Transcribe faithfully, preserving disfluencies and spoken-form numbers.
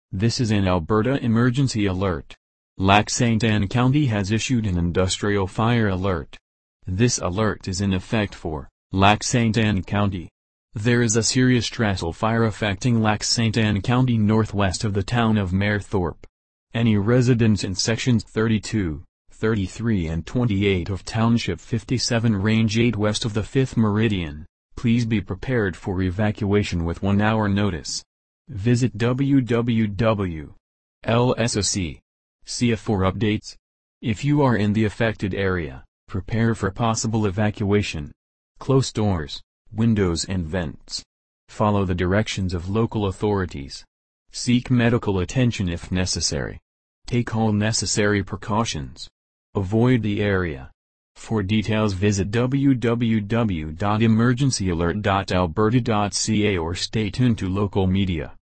This is an Alberta emergency alert. Lac Saint Anne County has issued an industrial fire alert. This alert is in effect for Lac Saint Anne County. There is a serious trestle fire affecting Lac Saint Anne County northwest of the town of Mayerthorpe. Any residents in sections thirty-two, thirty-three and twenty-eight of Township fifty-seven Range eight west of the fifth Meridian, please be prepared for evacuation with one hour notice. Visit w w w dot l s o c dot c a for updates. If you are in the affected area, prepare for possible evacuation. Close doors, windows and vents. Follow the directions of local authorities. Seek medical attention if necessary. Take all necessary precautions. Avoid the area. For details visit w w w dot emergency alert dot alberta dot c a or stay tuned to local media.